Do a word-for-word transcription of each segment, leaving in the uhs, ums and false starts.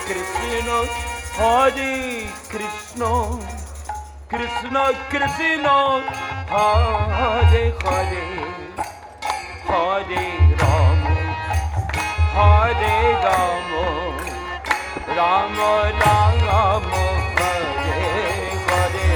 Krishna, Hare Krishna, Krishna Krishna, Hare Hare, Hare Rama, Hare Rama, Rama Rama, Hare Hare.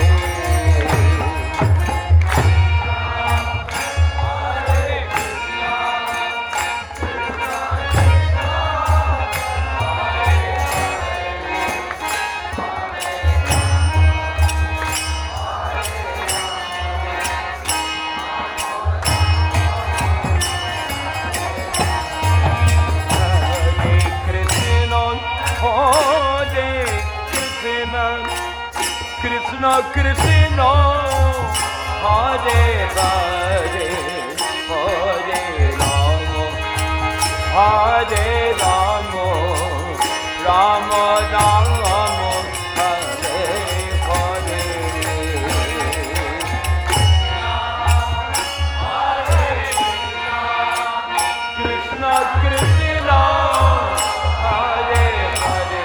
Krishna Krishna, Hare Hare, Hare Rama, Hare Rama, Rama Rama, Hare Hare. Krishna Krishna, Hare Hare.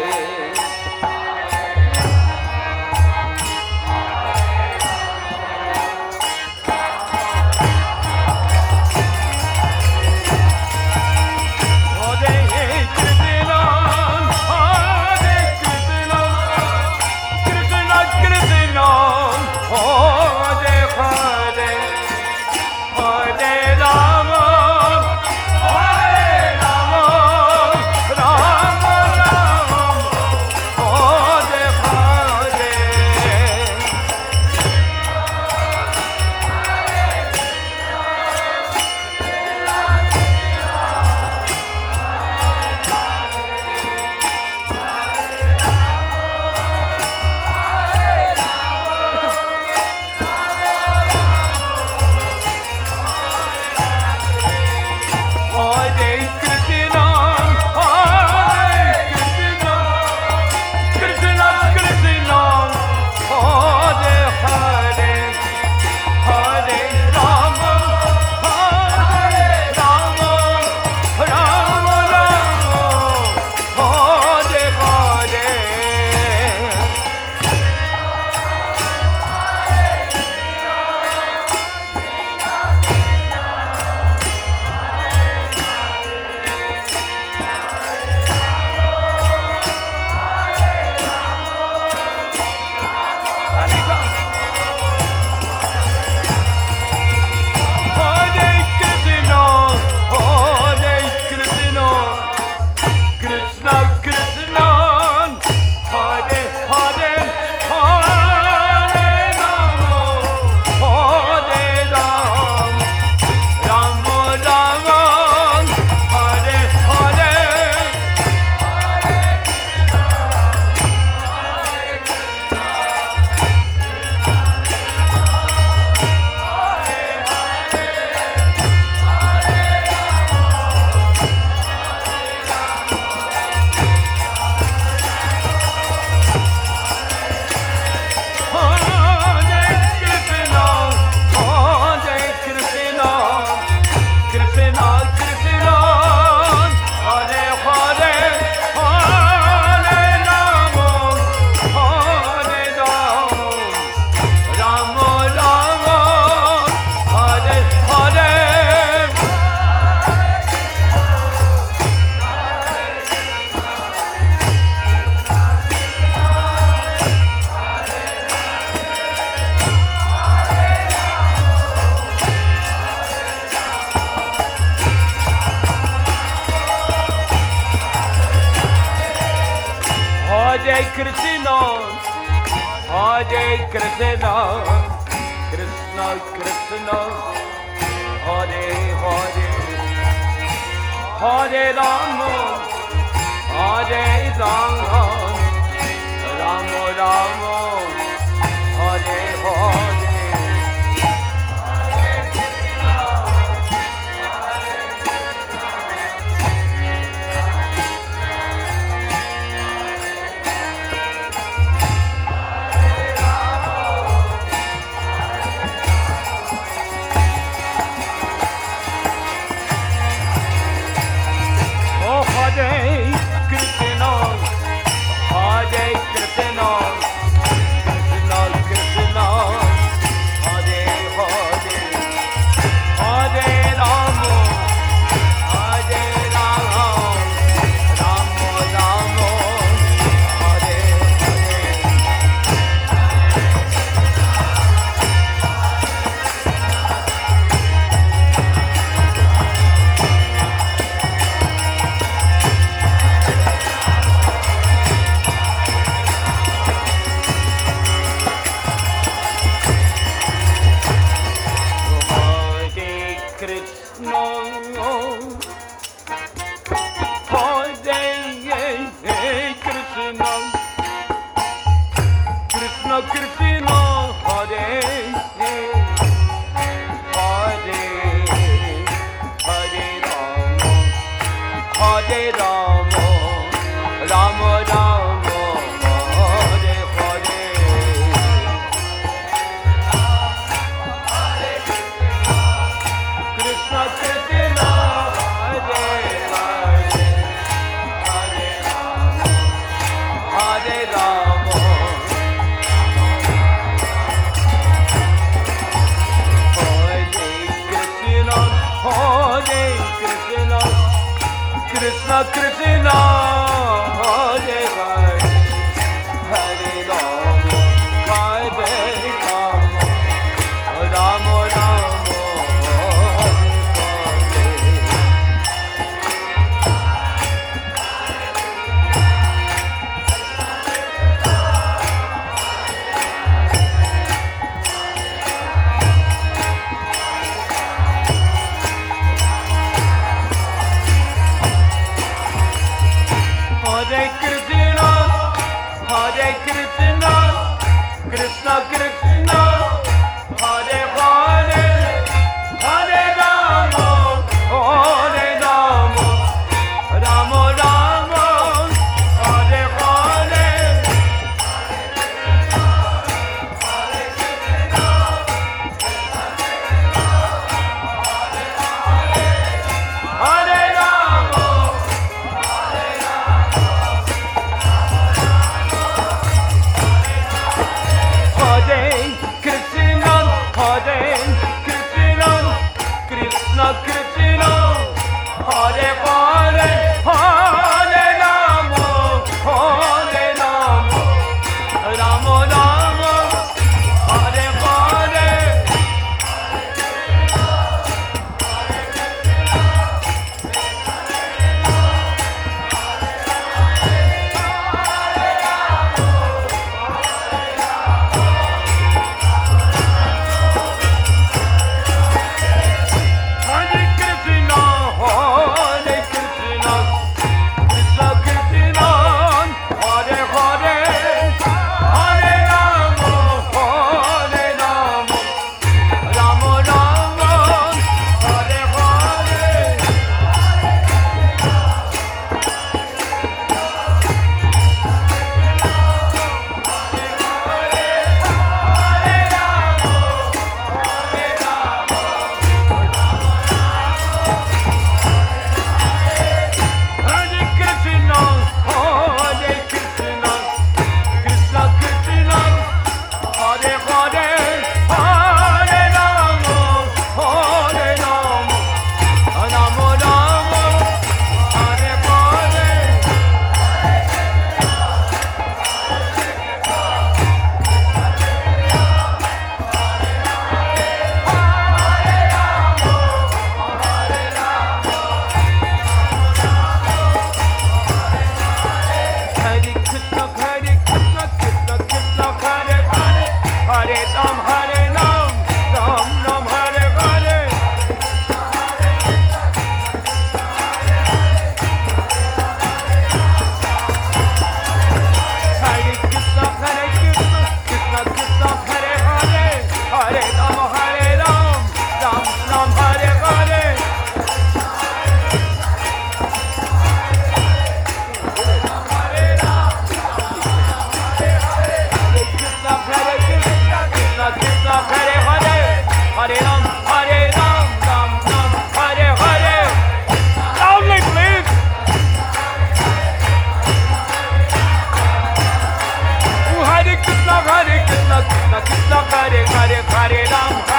Hare Krishna, Hare Krishna, Krishna Krishna, Hare Hare, Hare Rama, Hare Rama, Rama Rama, Hare Hare. Hare Krishna, Krishna Krishna Krishna Hare Hare Hare Rama Hare Rama Rama Rama Hare Hare Krishna Krishna Hare Hare Hare Rama Hare Rama Hare Krishna Krishna Krishna Hare Hare Hare Rama Hare Rama Rama Rama Hare Hare Krishna, Hare Krishna, Krishna Krishna, Hare Hare, Hare Rama, Hare Rama, Rama Rama, Hare Hare. Hare Rama. Hare Krishna, Hare Krishna, Krishna Krishna, Hare Hare, Hare Rama, Hare Rama, Rama Rama, Hare Hare. Hare Krishna, Hare Krishna, Krishna Krishna, Hare Hare, Hare Rama, Hare Rama, Rama Rama, Hare Hare. Hare Krishna, Hare Krishna, Krishna Krishna, Hare Hare, Hare Rama, Hare Rama, Rama Rama, Hare Hare. Hare Krishna, Hare Krishna, Krishna Krishna, Hare Hare, Hare Ram, Hare Ram, Ram Ram, Hare Hare. Hare Krishna, Hare Krishna, Krishna Krishna, Hare Hare, Hare Ram, Hare Ram, Ram Ram, Hare Hare. Krishna, Hare Krishna, Krishna Krishna, Hare Hare, Hare Ram, Hare Ram, Ram Ram, Hare Hare. Loudly, please. Hare Krishna, Hare Krishna, Krishna Krishna, Hare Hare, Hare Ram,